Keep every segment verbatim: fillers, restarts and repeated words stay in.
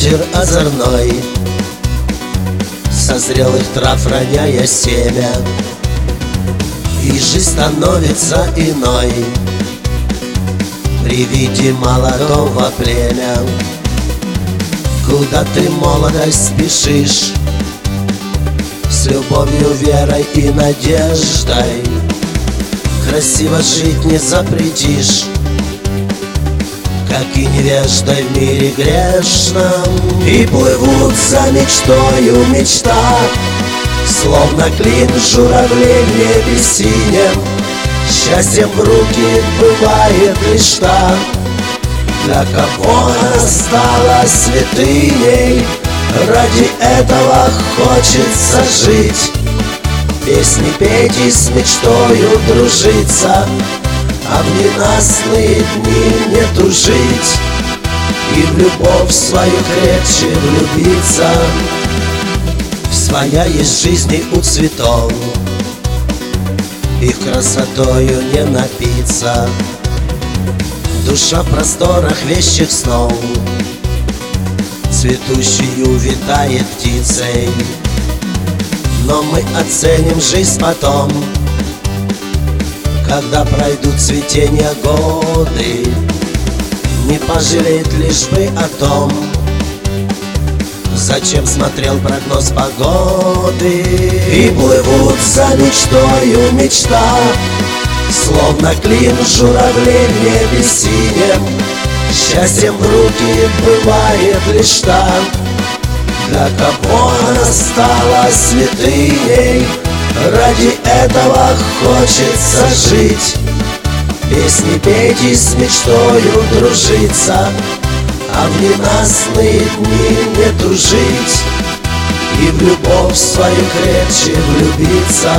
ветер озорной, со зрелых трав роняя семя, и жизнь становится иной при виде молодого племя. Куда ты, молодость, спешишь? С любовью, верой и надеждой. Красиво жить не запретишь, как и невеждой в мире грешном. И плывут за мечтою мечта, словно клин журавлей в небе синем. Счастьем в руки бывает лишь та, для кого она стала святыней. Ради этого хочется жить, песни петь и с мечтою дружиться, а в ненастные дни не тужить и в любовь свою крепче влюбиться. Своя есть жизнь у цветов, их красотою не напиться. Душа в просторах вещих снов, цветущую витает птицей. Но мы оценим жизнь потом, когда пройдут цветения годы. Не пожалеет лишь бы о том, зачем смотрел прогноз погоды. И плывут за мечтою мечта, словно клин журавлей в небе синем. Счастьем в руки бывает лишь та, для кого она стала святыней. Ради этого хочется жить, песни петь и с мечтою дружиться, а в ненастные дни не тужить и в любовь свою крепче влюбиться.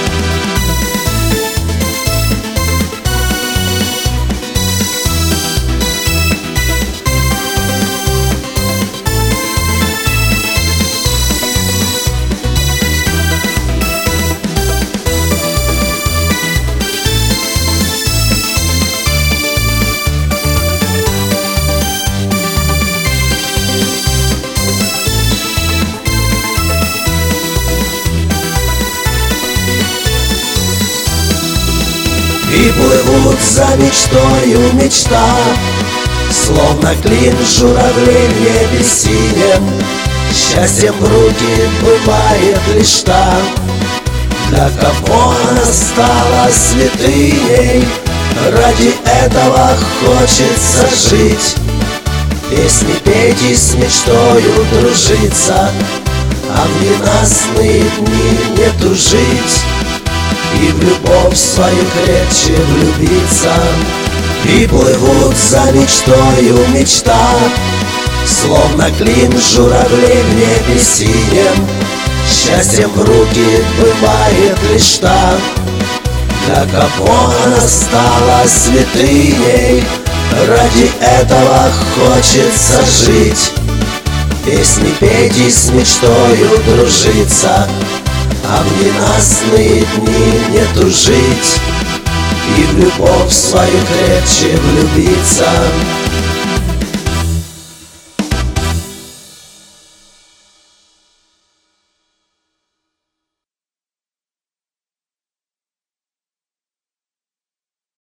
И плывут за мечтою мечта, словно клин журавлей в небе синем. Счастьем в руки бывает лишь та, для кого она стала святыней. Ради этого хочется жить, песни петь и с мечтою дружиться, а в ненастные дни не тужить и в любовь свою крепче влюбиться. И плывут за мечтою мечта, словно клин журавлей в небе синем. Счастьем в руки бывает лишь та, для кого она стала святыней. Ради этого хочется жить, песни петь и с мечтою дружиться, а в ненастные дни не тужить и в любовь свою крепче влюбиться.